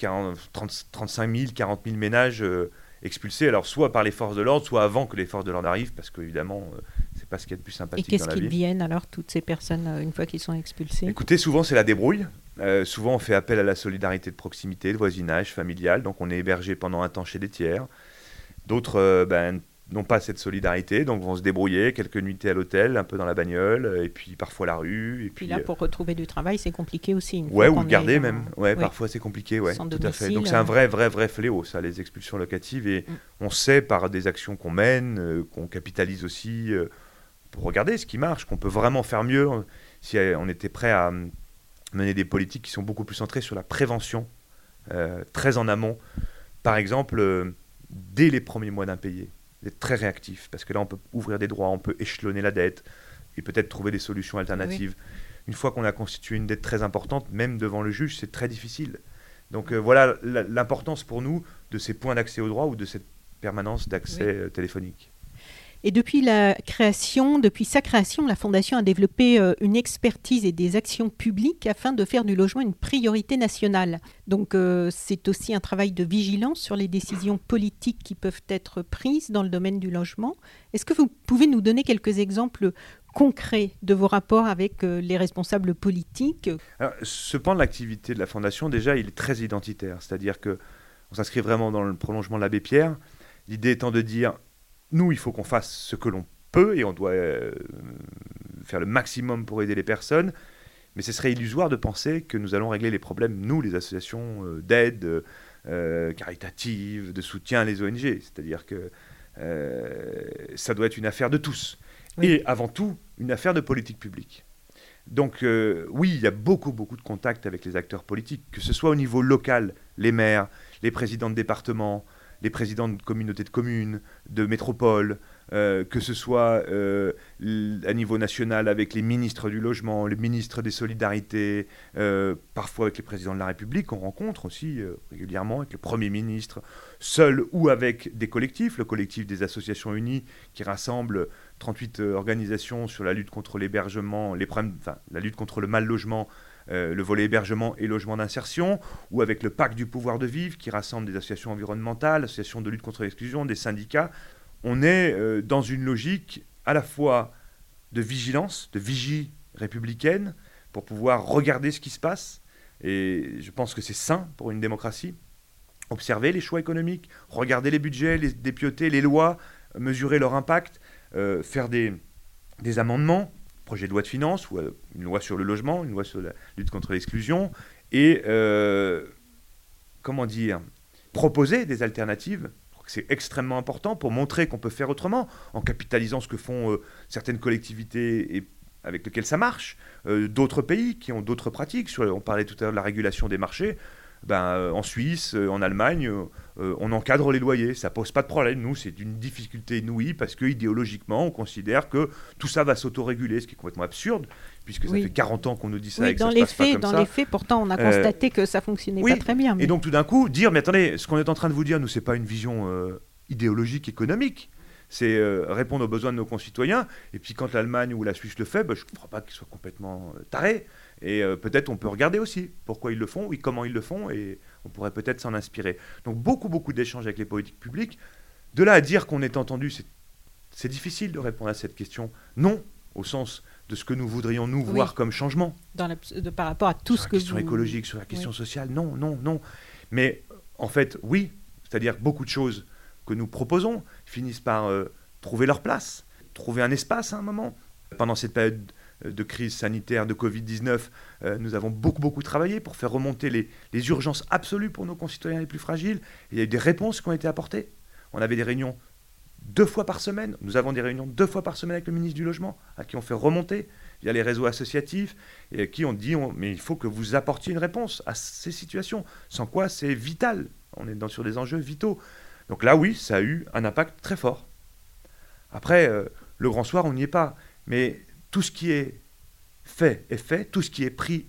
35 000, 40 000 ménages expulsés, alors soit par les forces de l'ordre, soit avant que les forces de l'ordre arrivent, parce qu'évidemment, c'est pas ce qu'il y a de plus sympathique dans la vie. Et qu'est-ce qu'ils deviennent alors, toutes ces personnes, une fois qu'ils sont expulsés ? Écoutez, souvent c'est la débrouille. Souvent on fait appel à la solidarité de proximité, de voisinage, familial, donc on est hébergé pendant un temps chez des tiers. D'autres n'ont pas cette solidarité, donc vont se débrouiller, quelques nuitées à l'hôtel, un peu dans la bagnole, et puis parfois la rue. Et puis là, pour retrouver du travail, c'est compliqué aussi. Ouais, ou le garder même. Ouais, parfois c'est compliqué, tout à fait. Donc c'est un vrai fléau, ça, les expulsions locatives. Et on sait par des actions qu'on mène, qu'on capitalise aussi, pour regarder ce qui marche, qu'on peut vraiment faire mieux si on était prêt à mener des politiques qui sont beaucoup plus centrées sur la prévention, très en amont. Par exemple, dès les premiers mois d'impayés, d'être très réactif, parce que là on peut ouvrir des droits, on peut échelonner la dette et peut-être trouver des solutions alternatives. Une fois qu'on a constitué une dette très importante, même devant le juge, c'est très difficile. Donc voilà l'importance pour nous de ces points d'accès au droit ou de cette permanence d'accès téléphonique. Et depuis sa création, la Fondation a développé une expertise et des actions publiques afin de faire du logement une priorité nationale. Donc c'est aussi un travail de vigilance sur les décisions politiques qui peuvent être prises dans le domaine du logement. Est-ce que vous pouvez nous donner quelques exemples concrets de vos rapports avec les responsables politiques? Alors, ce pan de l'activité de la Fondation, déjà, il est très identitaire. C'est-à-dire qu'on s'inscrit vraiment dans le prolongement de l'abbé Pierre. L'idée étant de dire, nous, il faut qu'on fasse ce que l'on peut et on doit faire le maximum pour aider les personnes. Mais ce serait illusoire de penser que nous allons régler les problèmes, nous, les associations d'aide caritatives, de soutien, les ONG. C'est-à-dire que ça doit être une affaire de tous. Oui. Et avant tout, une affaire de politique publique. Donc oui, il y a beaucoup de contacts avec les acteurs politiques, que ce soit au niveau local, les maires, les présidents de départements, les présidents de communautés de communes, de métropoles, que ce soit à niveau national avec les ministres du logement, les ministres des solidarités, parfois avec les présidents de la République. On rencontre aussi régulièrement avec le Premier ministre, seul ou avec des collectifs, le collectif des Associations Unies qui rassemble 38 organisations sur la lutte contre l'hébergement, la lutte contre le mal logement, le volet hébergement et logement d'insertion, ou avec le Pacte du pouvoir de vivre qui rassemble des associations environnementales, associations de lutte contre l'exclusion, des syndicats. On est dans une logique à la fois de vigilance, de vigie républicaine, pour pouvoir regarder ce qui se passe. Et je pense que c'est sain pour une démocratie. Observer les choix économiques, regarder les budgets, les dépioter, les lois, mesurer leur impact, faire des amendements, projet de loi de finances, ou une loi sur le logement, une loi sur la lutte contre l'exclusion, et proposer des alternatives. C'est extrêmement important pour montrer qu'on peut faire autrement, en capitalisant ce que font certaines collectivités et avec lesquelles ça marche, d'autres pays qui ont d'autres pratiques. On parlait tout à l'heure de la régulation des marchés. En Suisse, en Allemagne, on encadre les loyers. Ça ne pose pas de problème. Nous, c'est une difficulté inouïe parce qu'idéologiquement, on considère que tout ça va s'autoréguler, ce qui est complètement absurde, puisque ça fait 40 ans qu'on nous dit ça et que ça se passe pas comme ça. Dans les faits, pourtant, on a constaté que ça ne fonctionnait pas très bien. Mais... Et donc, tout d'un coup, dire, mais attendez, ce qu'on est en train de vous dire, nous, ce n'est pas une vision idéologique, économique. C'est répondre aux besoins de nos concitoyens. Et puis, quand l'Allemagne ou la Suisse le fait, je ne crois pas qu'ils soient complètement tarés. Et peut-être on peut regarder aussi pourquoi ils le font, comment ils le font, et on pourrait peut-être s'en inspirer. Donc beaucoup d'échanges avec les politiques publiques. De là à dire qu'on est entendu, c'est difficile de répondre à cette question. Non, au sens de ce que nous voudrions nous voir comme changement. Par rapport à tout ce que sur la question écologique, sur la question sociale, non. Mais en fait, oui, c'est-à-dire beaucoup de choses que nous proposons finissent par trouver leur place, trouver un espace à un moment. Pendant cette période de crise sanitaire, de Covid-19, nous avons beaucoup travaillé pour faire remonter les urgences absolues pour nos concitoyens les plus fragiles. Et il y a eu des réponses qui ont été apportées. On avait des réunions 2 fois par semaine. Nous avons des réunions 2 fois par semaine avec le ministre du Logement, à qui on fait remonter via les réseaux associatifs, et à qui on dit mais il faut que vous apportiez une réponse à ces situations, sans quoi c'est vital. On est sur des enjeux vitaux. Donc là, oui, ça a eu un impact très fort. Après, le grand soir, on n'y est pas. Mais tout ce qui est fait est fait, tout ce qui est pris,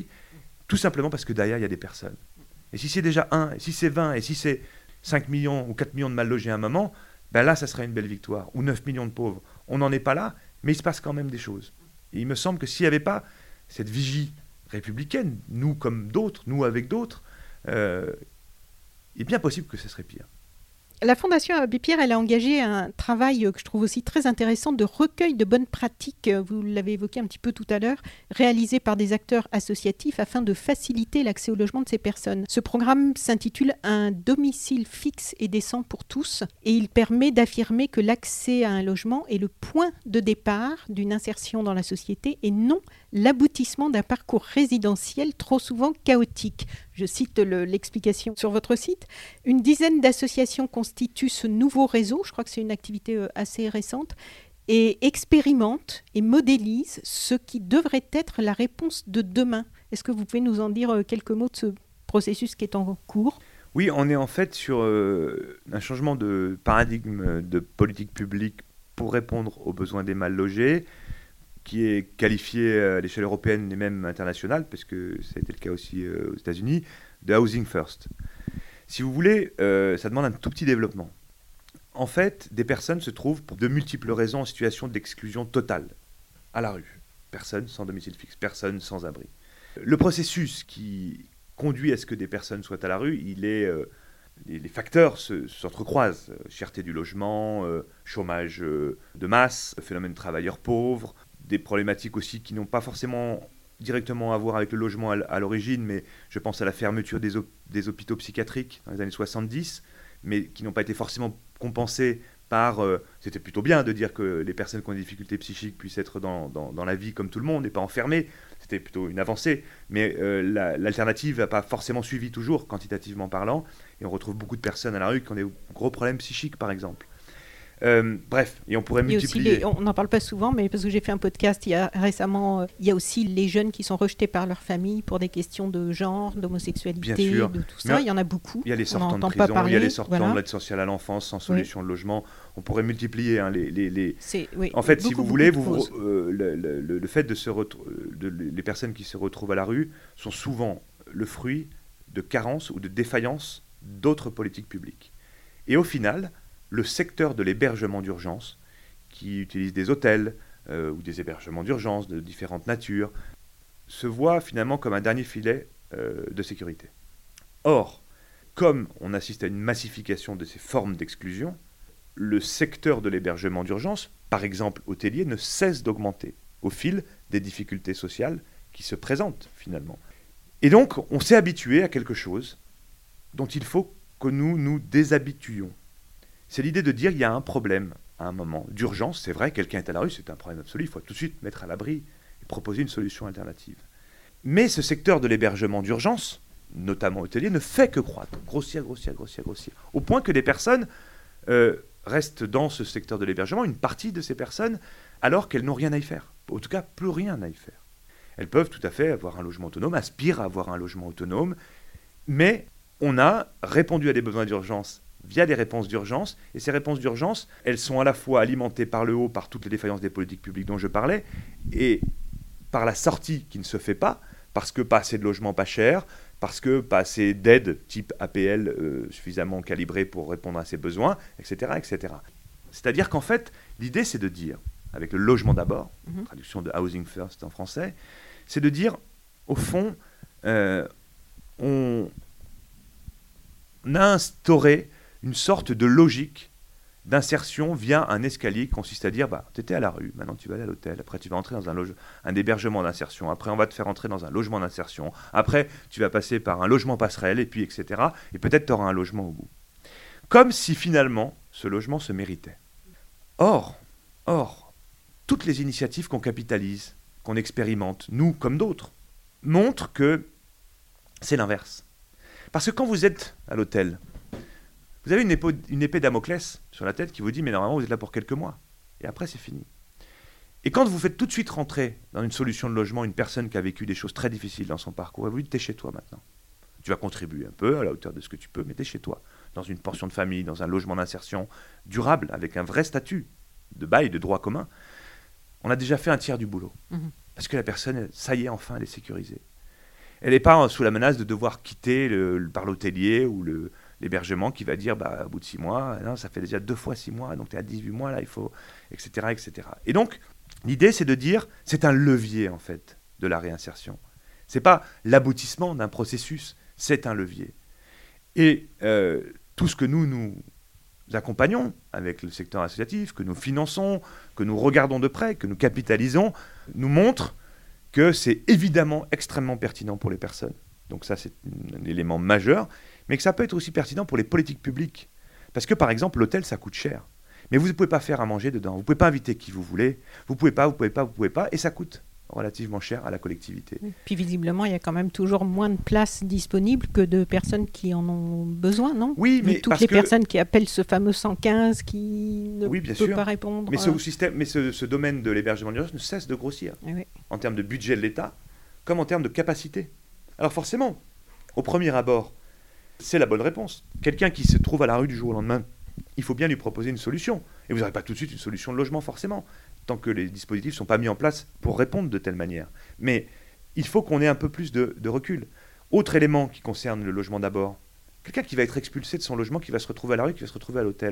tout simplement parce que derrière, il y a des personnes. Et si c'est déjà 1, et si c'est 20, et si c'est 5 millions ou 4 millions de mal logés à un moment, là, ça serait une belle victoire. Ou 9 millions de pauvres. On n'en est pas là, mais il se passe quand même des choses. Et il me semble que s'il n'y avait pas cette vigie républicaine, nous comme d'autres, nous avec d'autres, il est bien possible que ce serait pire. La Fondation Abbé Pierre, elle a engagé un travail que je trouve aussi très intéressant de recueil de bonnes pratiques, vous l'avez évoqué un petit peu tout à l'heure, réalisé par des acteurs associatifs afin de faciliter l'accès au logement de ces personnes. Ce programme s'intitule « Un domicile fixe et décent pour tous » et il permet d'affirmer que l'accès à un logement est le point de départ d'une insertion dans la société et non l'aboutissement d'un parcours résidentiel trop souvent chaotique. Je cite l'explication sur votre site. Une dizaine d'associations constituent ce nouveau réseau, je crois que c'est une activité assez récente, et expérimentent et modélisent ce qui devrait être la réponse de demain. Est-ce que vous pouvez nous en dire quelques mots de ce processus qui est en cours ? Oui, on est en fait sur un changement de paradigme de politique publique pour répondre aux besoins des mal logés, qui est qualifié à l'échelle européenne et même internationale, parce que ça a été le cas aussi aux États-Unis, de Housing First. Si vous voulez, ça demande un tout petit développement. En fait, des personnes se trouvent pour de multiples raisons en situation d'exclusion totale, à la rue. Personne sans domicile fixe, personne sans abri. Le processus qui conduit à ce que des personnes soient à la rue, les facteurs s'entrecroisent. Cherté du logement, chômage de masse, phénomène de travailleurs pauvres, des problématiques aussi qui n'ont pas forcément directement à voir avec le logement à l'origine, mais je pense à la fermeture des hôpitaux psychiatriques dans les années 70, mais qui n'ont pas été forcément compensées par... c'était plutôt bien de dire que les personnes qui ont des difficultés psychiques puissent être dans la vie comme tout le monde et pas enfermées. C'était plutôt une avancée, mais l'alternative n'a pas forcément suivi toujours, quantitativement parlant, et on retrouve beaucoup de personnes à la rue qui ont des gros problèmes psychiques, par exemple. Bref, et on pourrait multiplier... on n'en parle pas souvent, mais parce que j'ai fait un podcast récemment, il y a aussi les jeunes qui sont rejetés par leur famille pour des questions de genre, d'homosexualité, de tout ça. Il y en a beaucoup. Il y a les sortants de prison, il y a les sortants de l'aide sociale à l'enfance sans solution de logement. On pourrait multiplier en fait, si vous voulez, le fait les personnes qui se retrouvent à la rue sont souvent le fruit de carences ou de défaillances d'autres politiques publiques. Et au final, le secteur de l'hébergement d'urgence, qui utilise des hôtels ou des hébergements d'urgence de différentes natures, se voit finalement comme un dernier filet de sécurité. Or, comme on assiste à une massification de ces formes d'exclusion, le secteur de l'hébergement d'urgence, par exemple hôtelier, ne cesse d'augmenter au fil des difficultés sociales qui se présentent finalement. Et donc, on s'est habitué à quelque chose dont il faut que nous nous déshabituions. C'est l'idée de dire qu'il y a un problème à un moment d'urgence. C'est vrai, quelqu'un est à la rue, c'est un problème absolu, il faut tout de suite mettre à l'abri et proposer une solution alternative. Mais ce secteur de l'hébergement d'urgence, notamment hôtelier, ne fait que croître, grossir, au point que des personnes restent dans ce secteur de l'hébergement, une partie de ces personnes, alors qu'elles n'ont rien à y faire. En tout cas, plus rien à y faire. Elles peuvent tout à fait avoir un logement autonome, aspirent à avoir un logement autonome, mais on a répondu à des besoins d'urgence via des réponses d'urgence, et ces réponses d'urgence, elles sont à la fois alimentées par le haut, par toutes les défaillances des politiques publiques dont je parlais, et par la sortie qui ne se fait pas, parce que pas assez de logements pas chers, parce que pas assez d'aides type APL suffisamment calibrées pour répondre à ces besoins, etc. etc. C'est-à-dire qu'en fait, l'idée c'est de dire, avec le logement d'abord, traduction de Housing First en français, c'est de dire, au fond, on a instauré une sorte de logique d'insertion via un escalier qui consiste à dire tu étais à la rue, maintenant tu vas aller à l'hôtel, après tu vas entrer dans un hébergement d'insertion, après on va te faire entrer dans un logement d'insertion, après tu vas passer par un logement passerelle, et puis etc. Et peut-être tu auras un logement au bout. Comme si finalement ce logement se méritait. Or, toutes les initiatives qu'on capitalise, qu'on expérimente, nous comme d'autres, montrent que c'est l'inverse. Parce que quand vous êtes à l'hôtel, vous avez une épée Damoclès sur la tête qui vous dit « mais normalement, vous êtes là pour quelques mois. Et après, c'est fini. » Et quand vous faites tout de suite rentrer dans une solution de logement une personne qui a vécu des choses très difficiles dans son parcours, vous dites « t'es chez toi maintenant. Tu vas contribuer un peu à la hauteur de ce que tu peux, mais t'es chez toi. Dans une pension de famille, dans un logement d'insertion durable, avec un vrai statut de bail, de droit commun. On a déjà fait un tiers du boulot. Parce que la personne, ça y est, enfin, elle est sécurisée. Elle n'est pas sous la menace de devoir quitter par l'hôtelier ou l'hébergement qui va dire au bout de 6 mois, non, ça fait déjà 2 fois 6 mois, donc tu es à 18 mois, là, il faut, etc., etc. Et donc, l'idée, c'est de dire, c'est un levier, en fait, de la réinsertion. Ce n'est pas l'aboutissement d'un processus, c'est un levier. Et tout ce que nous accompagnons avec le secteur associatif, que nous finançons, que nous regardons de près, que nous capitalisons, nous montre que c'est évidemment extrêmement pertinent pour les personnes. Donc ça, c'est un élément majeur, mais que ça peut être aussi pertinent pour les politiques publiques. Parce que, par exemple, l'hôtel, ça coûte cher. Mais vous ne pouvez pas faire à manger dedans. Vous ne pouvez pas inviter qui vous voulez. Vous ne pouvez pas, et ça coûte relativement cher à la collectivité. Puis visiblement, il y a quand même toujours moins de places disponibles que de personnes qui en ont besoin, non ? Oui, mais toutes les personnes qui appellent ce fameux 115 qui ne peut pas répondre. Mais ce domaine de l'hébergement d'urgence ne cesse de grossir, en termes de budget de l'État, comme en termes de capacité. Alors forcément, au premier abord, c'est la bonne réponse. Quelqu'un qui se trouve à la rue du jour au lendemain, il faut bien lui proposer une solution. Et vous n'aurez pas tout de suite une solution de logement, forcément, tant que les dispositifs ne sont pas mis en place pour répondre de telle manière. Mais il faut qu'on ait un peu plus de recul. Autre élément qui concerne le logement d'abord, quelqu'un qui va être expulsé de son logement, qui va se retrouver à la rue, qui va se retrouver à l'hôtel,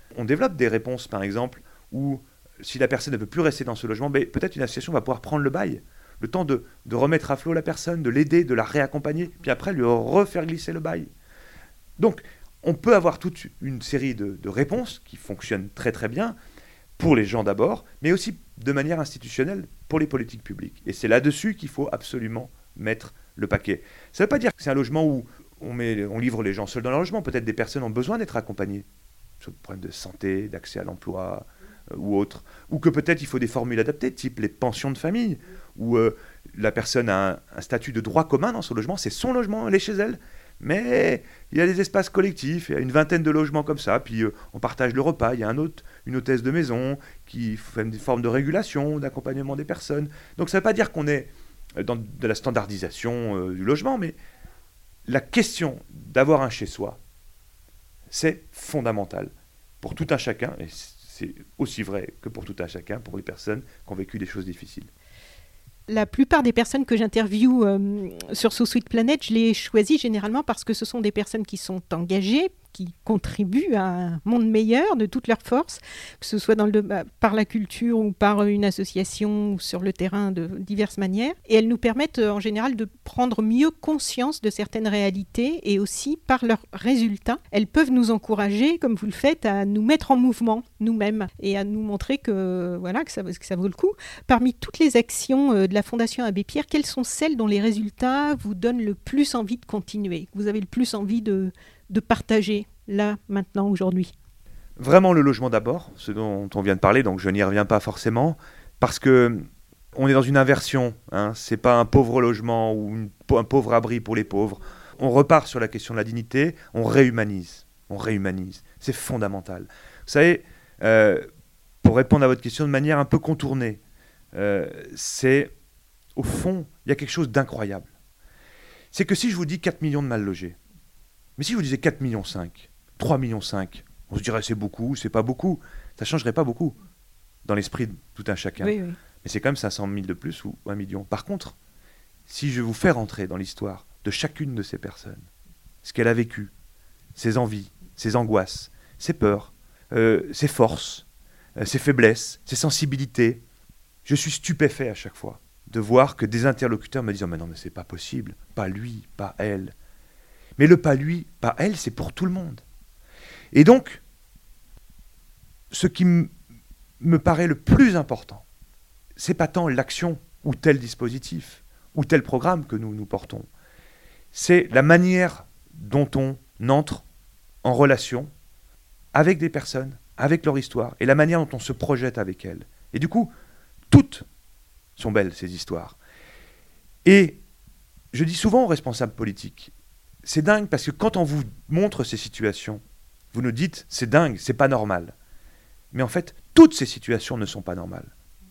On développe des réponses, par exemple, où si la personne ne peut plus rester dans ce logement, peut-être une association va pouvoir prendre le bail, le temps de remettre à flot la personne, de l'aider, de la réaccompagner, puis après lui refaire glisser le bail. Donc, on peut avoir toute une série de réponses qui fonctionnent très très bien, pour les gens d'abord, mais aussi de manière institutionnelle pour les politiques publiques. Et c'est là-dessus qu'il faut absolument mettre le paquet. Ça ne veut pas dire que c'est un logement où on livre les gens seuls dans leur logement. Peut-être des personnes ont besoin d'être accompagnées sur le problème de santé, d'accès à l'emploi ou autre. Ou que peut-être il faut des formules adaptées, type les pensions de famille, où la personne a un statut de droit commun dans son logement, c'est son logement, elle est chez elle. Mais il y a des espaces collectifs, il y a une vingtaine de logements comme ça, puis on partage le repas, il y a une hôtesse de maison qui fait une forme de régulation, d'accompagnement des personnes. Donc ça ne veut pas dire qu'on est dans de la standardisation du logement, mais la question d'avoir un chez-soi, c'est fondamental pour tout un chacun, et c'est aussi vrai que pour tout un chacun, pour les personnes qui ont vécu des choses difficiles. La plupart des personnes que j'interviewe sur So Sweet Planet, je les choisis généralement parce que ce sont des personnes qui sont engagées, qui contribuent à un monde meilleur de toutes leurs forces, que ce soit par la culture ou par une association ou sur le terrain de diverses manières. Et elles nous permettent en général de prendre mieux conscience de certaines réalités et aussi par leurs résultats. Elles peuvent nous encourager, comme vous le faites, à nous mettre en mouvement nous-mêmes et à nous montrer que ça vaut le coup. Parmi toutes les actions de la Fondation Abbé Pierre, quelles sont celles dont les résultats vous donnent le plus envie de continuer, que vous avez le plus envie de partager là, maintenant, aujourd'hui? Vraiment le logement d'abord, ce dont on vient de parler, donc je n'y reviens pas forcément, parce que on est dans une inversion, c'est pas un pauvre logement ou un pauvre abri pour les pauvres. On repart sur la question de la dignité, on réhumanise, c'est fondamental. Vous savez, pour répondre à votre question de manière un peu contournée, c'est, au fond, il y a quelque chose d'incroyable. C'est que si je vous dis 4 millions de mal logés, mais si je vous disais 4,5 millions, 3,5 millions, on se dirait c'est beaucoup, c'est pas beaucoup. Ça ne changerait pas beaucoup dans l'esprit de tout un chacun. Oui. Mais c'est quand même 500 000 de plus ou 1 million. Par contre, si je vous fais rentrer dans l'histoire de chacune de ces personnes, ce qu'elle a vécu, ses envies, ses angoisses, ses peurs, ses forces, ses faiblesses, ses sensibilités, je suis stupéfait à chaque fois de voir que des interlocuteurs me disent « mais non, mais c'est pas possible, pas lui, pas elle ». Mais le pas lui, pas elle, c'est pour tout le monde. Et donc, ce qui me paraît le plus important, c'est pas tant l'action ou tel dispositif ou tel programme que nous portons, c'est la manière dont on entre en relation avec des personnes, avec leur histoire, et la manière dont on se projette avec elles. Et du coup, toutes sont belles, ces histoires. Et je dis souvent aux responsables politiques, c'est dingue parce que quand on vous montre ces situations, vous nous dites c'est dingue, c'est pas normal. Mais en fait, toutes ces situations ne sont pas normales.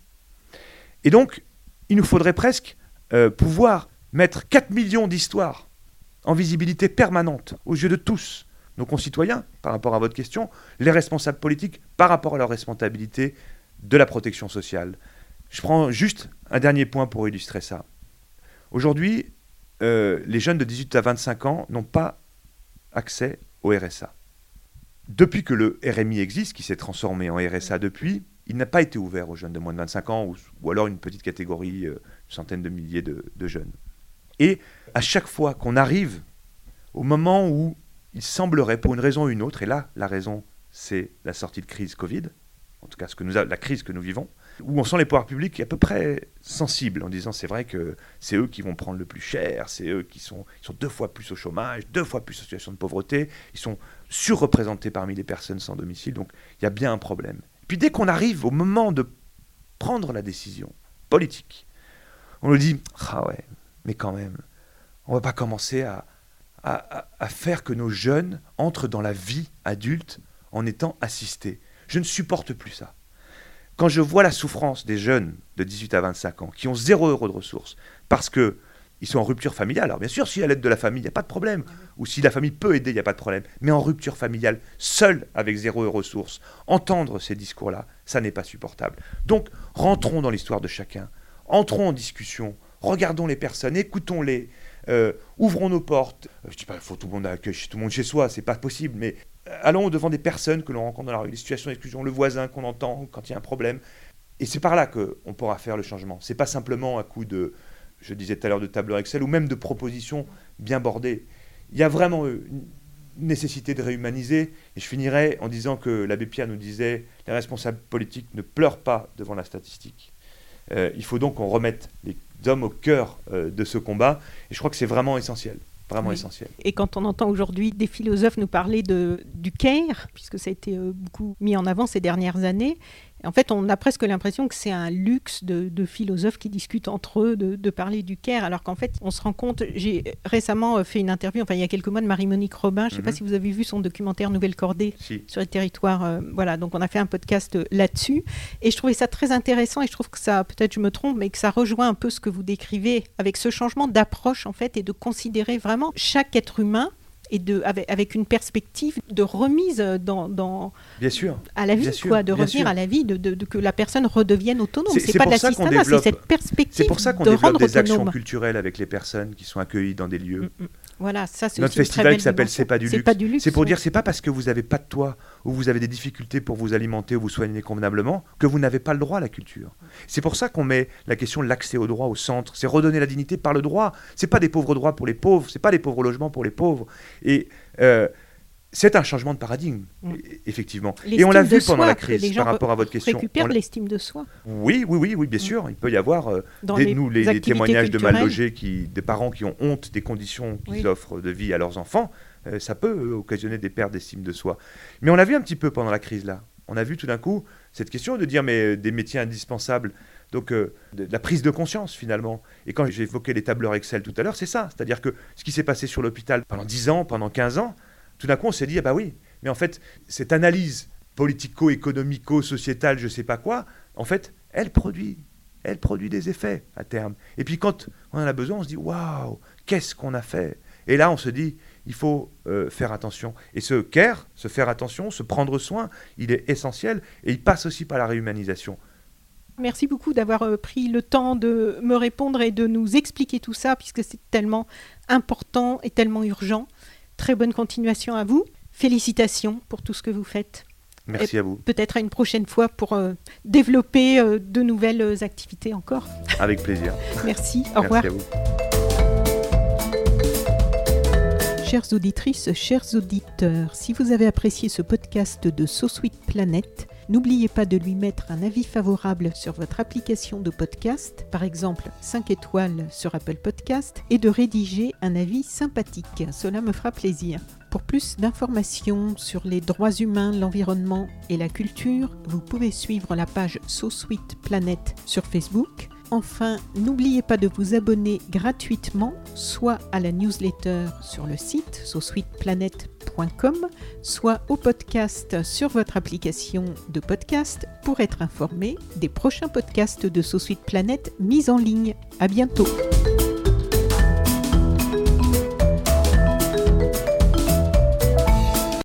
Et donc, il nous faudrait presque pouvoir mettre 4 millions d'histoires en visibilité permanente aux yeux de tous, nos concitoyens, par rapport à votre question, les responsables politiques, par rapport à leur responsabilité de la protection sociale. Je prends juste un dernier point pour illustrer ça. Aujourd'hui, les jeunes de 18 à 25 ans n'ont pas accès au RSA. Depuis que le RMI existe, qui s'est transformé en RSA depuis, il n'a pas été ouvert aux jeunes de moins de 25 ans, ou alors une petite catégorie, une centaine de milliers de jeunes. Et à chaque fois qu'on arrive au moment où il semblerait, pour une raison ou une autre, et là, la raison, c'est la sortie de crise Covid, en tout cas la crise que nous vivons, où on sent les pouvoirs publics à peu près sensibles, en disant c'est vrai que c'est eux qui vont prendre le plus cher, c'est eux qui sont 2 fois plus au chômage, 2 fois plus en situation de pauvreté, ils sont surreprésentés parmi les personnes sans domicile, donc il y a bien un problème. Puis dès qu'on arrive au moment de prendre la décision politique, on nous dit « Ah ouais, mais quand même, on ne va pas commencer à faire que nos jeunes entrent dans la vie adulte en étant assistés. Je ne supporte plus ça. » Quand je vois la souffrance des jeunes de 18 à 25 ans qui ont 0 € de ressources parce qu'ils sont en rupture familiale, alors bien sûr, s'il y a l'aide de la famille, il n'y a pas de problème, ou si la famille peut aider, il n'y a pas de problème, mais en rupture familiale, seul avec 0 € de ressources, entendre ces discours-là, ça n'est pas supportable. Donc, rentrons dans l'histoire de chacun, entrons en discussion, regardons les personnes, écoutons-les, ouvrons nos portes. Je ne dis pas qu'il faut tout le monde accueille tout le monde chez soi, c'est pas possible, mais allons devant des personnes que l'on rencontre dans la rue, les situations d'exclusion, le voisin qu'on entend quand il y a un problème. Et c'est par là qu'on pourra faire le changement. Ce n'est pas simplement un coup de, je disais tout à l'heure, de tableur Excel ou même de propositions bien bordées. Il y a vraiment une nécessité de réhumaniser. Et je finirai en disant que l'abbé Pierre nous disait « Les responsables politiques ne pleurent pas devant la statistique ». Il faut donc qu'on remette les hommes au cœur de ce combat. Et je crois que c'est vraiment essentiel. Vraiment essentiel. Et quand on entend aujourd'hui des philosophes nous parler du care, puisque ça a été beaucoup mis en avant ces dernières années, en fait, on a presque l'impression que c'est un luxe de philosophes qui discutent entre eux de parler du care, alors qu'en fait, on se rend compte, j'ai récemment fait une interview, il y a quelques mois, de Marie-Monique Robin, je ne sais pas si vous avez vu son documentaire Nouvelle Cordée sur les territoires, voilà, donc on a fait un podcast là-dessus, et je trouvais ça très intéressant, et je trouve que ça, peut-être je me trompe, mais que ça rejoint un peu ce que vous décrivez, avec ce changement d'approche, en fait, et de considérer vraiment chaque être humain, et avec une perspective de remise bien sûr, à la vie, de revenir à la vie, que la personne redevienne autonome. C'est pas de l'assistanat, c'est cette perspective. C'est pour ça qu'on développe des actions culturelles avec les personnes qui sont accueillies dans des lieux. Voilà, ça c'est notre festival qui s'appelle C'est pas du luxe. C'est pour dire, c'est pas parce que vous n'avez pas de toit ou vous avez des difficultés pour vous alimenter ou vous soigner convenablement que vous n'avez pas le droit à la culture. C'est pour ça qu'on met la question de l'accès au droit au centre. C'est redonner la dignité par le droit. C'est pas des pauvres droits pour les pauvres. C'est pas des pauvres logements pour les pauvres. Et c'est un changement de paradigme, effectivement. Et on l'a vu pendant la crise, par rapport à votre question. Récupère l'estime de soi. Oui, bien sûr. Il peut y avoir les témoignages de mal logés, des parents qui ont honte des conditions qu'ils offrent de vie à leurs enfants. Ça peut occasionner des pertes d'estime de soi. Mais on l'a vu un petit peu pendant la crise, là. On a vu tout d'un coup cette question de dire, mais des métiers indispensables. Donc, de la prise de conscience, finalement. Et quand j'évoquais les tableurs Excel tout à l'heure, c'est ça. C'est-à-dire que ce qui s'est passé sur l'hôpital pendant 10 ans, pendant 15 ans, tout d'un coup, on s'est dit, ah bah oui, mais en fait, cette analyse politico-économico-sociétale, je sais pas quoi, en fait, elle produit des effets à terme. Et puis quand on en a besoin, on se dit, waouh, qu'est-ce qu'on a fait ? Et là, on se dit, il faut faire attention. Et ce care, se faire attention, se prendre soin, il est essentiel et il passe aussi par la réhumanisation. Merci beaucoup d'avoir pris le temps de me répondre et de nous expliquer tout ça, puisque c'est tellement important et tellement urgent. Très bonne continuation à vous. Félicitations pour tout ce que vous faites. Merci à vous. Peut-être à une prochaine fois pour développer de nouvelles activités encore. Avec plaisir. Merci. Au revoir. Merci à vous. Chères auditrices, chers auditeurs, si vous avez apprécié ce podcast de So Sweet Planet, n'oubliez pas de lui mettre un avis favorable sur votre application de podcast, par exemple 5 étoiles sur Apple Podcast, et de rédiger un avis sympathique. Cela me fera plaisir. Pour plus d'informations sur les droits humains, l'environnement et la culture, vous pouvez suivre la page So Sweet Planet sur Facebook. Enfin, n'oubliez pas de vous abonner gratuitement, soit à la newsletter sur le site sosweetplanet.com, soit au podcast sur votre application de podcast pour être informé des prochains podcasts de So Sweet Planet mis en ligne. À bientôt.